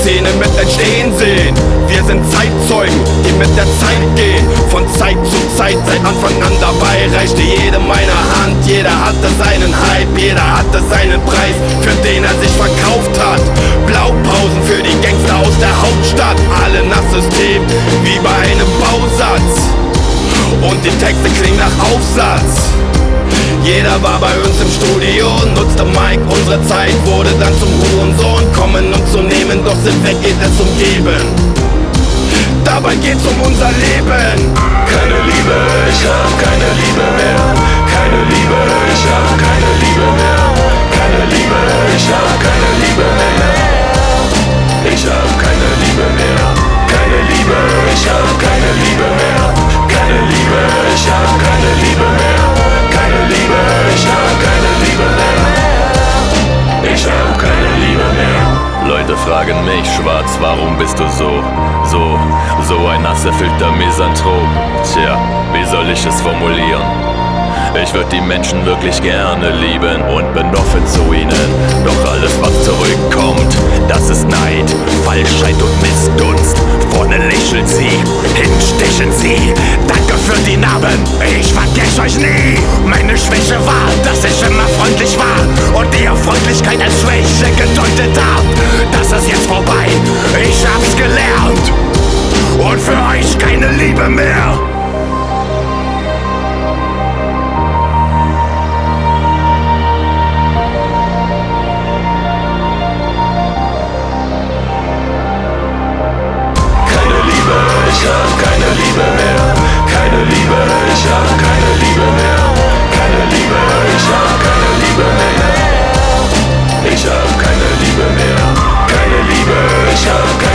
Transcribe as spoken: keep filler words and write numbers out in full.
Szene mit entstehen sehen. Wir sind Zeitzeugen, die mit der Zeit gehen. Von Zeit zu Zeit, seit Anfang an dabei, reichte jedem eine Hand. Jeder hatte seinen Hype, jeder hatte seinen Preis, für den er sich verkauft hat. Blaupausen für die Gangster aus der Hauptstadt, alle nach System, wie bei einem Bausatz. Und die Texte klingen nach Aufsatz. Jeder war bei uns im Studio, nutzte Mike, unsere Zeit wurde dann zum Hurensohn. Kommen und zu nehmen, doch sind weg, geht es um Geben. Dabei geht's um unser Leben. Keine Liebe, ich hab keine Liebe mehr. Keine Liebe, ich hab keine Liebe mehr. Keine Liebe, ich hab keine Liebe mehr. Ich hab keine Liebe mehr. Keine Liebe, ich hab keine Liebe mehr. Keine Liebe, ich hab keine Liebe mehr. Keine Liebe, ich hab keine Liebe mehr. Ich hab keine Liebe mehr. Leute fragen mich, Schwarz, warum bist du so, so, so ein hasserfüllter Misanthrop? Tja, wie soll ich es formulieren? Ich würd die Menschen wirklich gerne lieben und bin offen zu ihnen. Doch alles, was zurückkommt, das ist Neid, Falschheit und Missgunst. Vorne lächeln sie, hinten stechen sie. Danke für die Narben, ich vergess euch nie. Meine Schwäche war, dass ich immer freundlich war und ihr Freundlichkeit als Schwäche gedeutet habt. Das ist jetzt vorbei, ich hab's gelernt und für euch keine Liebe mehr. Ich hab keine Liebe mehr. Keine Liebe, ich hab keine Liebe mehr. Keine Liebe, ich hab keine Liebe mehr. Ich hab keine Liebe mehr. Keine Liebe, ich hab keine